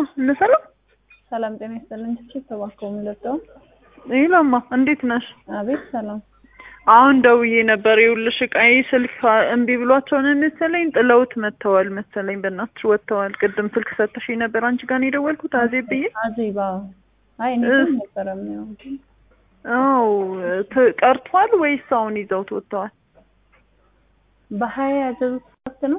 እንሰላም ሰላም ጤና ይስጥልኝ። ተባከው ምለጣው ይላማ እንዴት ነሽ? አቤት ሰላም። አሁን ደውዬ ነበር። ይኸውልሽ ቃይ ስልክ እምቢ ብሏቸው ነው መሰለኝ ጥለውት መተዋል መሰለኝ። በእናትሽ ወጥተዋል። ቅድም ስልክ ሰጥሽኝ ነበር አንቺ ጋር ነው የደወልኩት አዜብ ብዬ። አዜባ አይ እኔ ነበርም ነው። አው ቀርቷል ወይስ አሁን ይዘውት ወጥተዋል? በሃያ ያዘዙት ነው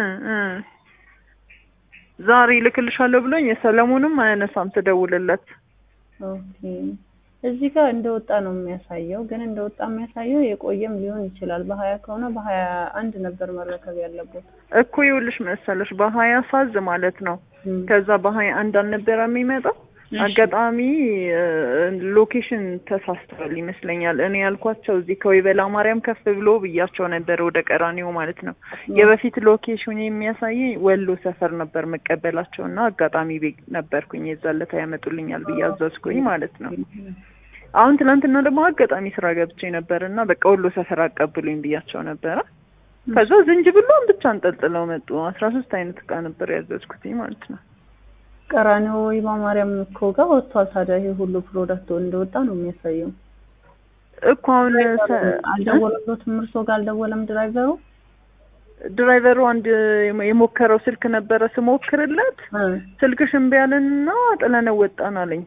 ዛሬ ልክልሻለሁ ብሎኝ የሰለሞንም አያነሳም ትደውልለት። ኦኬ እዚህ ጋር እንደወጣ ነው የሚያሳየው። ግን እንደወጣ የሚያሳየው የቆየም ሊሆን ይችላል። በ20 ከሆነ በ21 ነበር መረከብ ያለበት እኮ። ይኸውልሽ መሰለሽ በ20 ሳዝ ማለት ነው። ከዛ በ21 አልነበረ የሚመጣው። አጋጣሚ ሎኬሽን ተሳስተዋል ይመስለኛል። እኔ ያልኳቸው እዚህ ከወይበላ ማርያም ከፍ ብሎ ብያቸው ነበር ወደ ቀራኒዮ ማለት ነው። የበፊት ሎኬሽን የሚያሳየኝ ወሎ ሰፈር ነበር መቀበላቸውና አጋጣሚ ቤት ነበርኩኝ። የዛለታ ያመጡልኛል ብያዘዝኩኝ ማለት ነው። አሁን ትናንትና ደግሞ አጋጣሚ ስራ ገብቼ ነበርና በቃ ወሎ ሰፈር አቀብሉኝ ብያቸው ነበር። ከዛ ዝንጅብሉን ብቻ አንጠልጥለው መጡ። 13 አይነት እቃ ነበር ያዘዝኩትኝ ማለት ነው። ቀራኒዮ ወይባ ማርያም እኮ ጋር ወጥቷል። ታዲያ ይሄ ሁሉ ፕሮዳክት እንደወጣ ነው የሚያሳየው እኮ። አሁን አልደወለሎትም? እርሶ ጋር አልደወለም ድራይቨሩ? አንድ የሞከረው ስልክ ነበረ ስሞክርለት ስልክሽ እምቢ አለንና ጥለነው ወጣን አለኝ።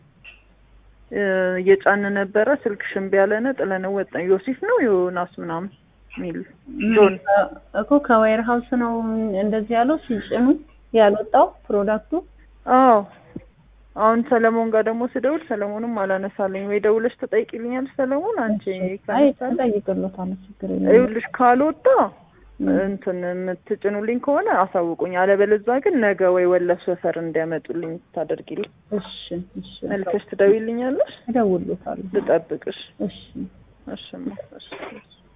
እየጫን ነበረ ስልክሽ እምቢ አለን ጥለነው ወጣን። ዮሴፍ ነው ዮናስ ምናምን ሚል ጆን እኮ ከዌር ሃውስ ነው እንደዚህ ያለው ሲጭኑ ያልወጣው ፕሮዳክቱ። አዎ አሁን ሰለሞን ጋር ደግሞ ስደውል ሰለሞንም አላነሳለኝ። ወይ ደውለሽ ተጠይቂልኛለሽ ሰለሞን አንቺ ተጠይቅሎታል። ችግር የለም። ይኸውልሽ ካልወጣ እንትን የምትጭኑልኝ ከሆነ አሳውቁኝ። አለበለዚያ ግን ነገ ወይ ወለፍ ሰፈር እንዲያመጡልኝ ታደርጊልኝ። እሺ መልከሽ ትደውይልኛለሽ? እደውልሎታለሁ። ልጠብቅሽ። እሺ እሺ።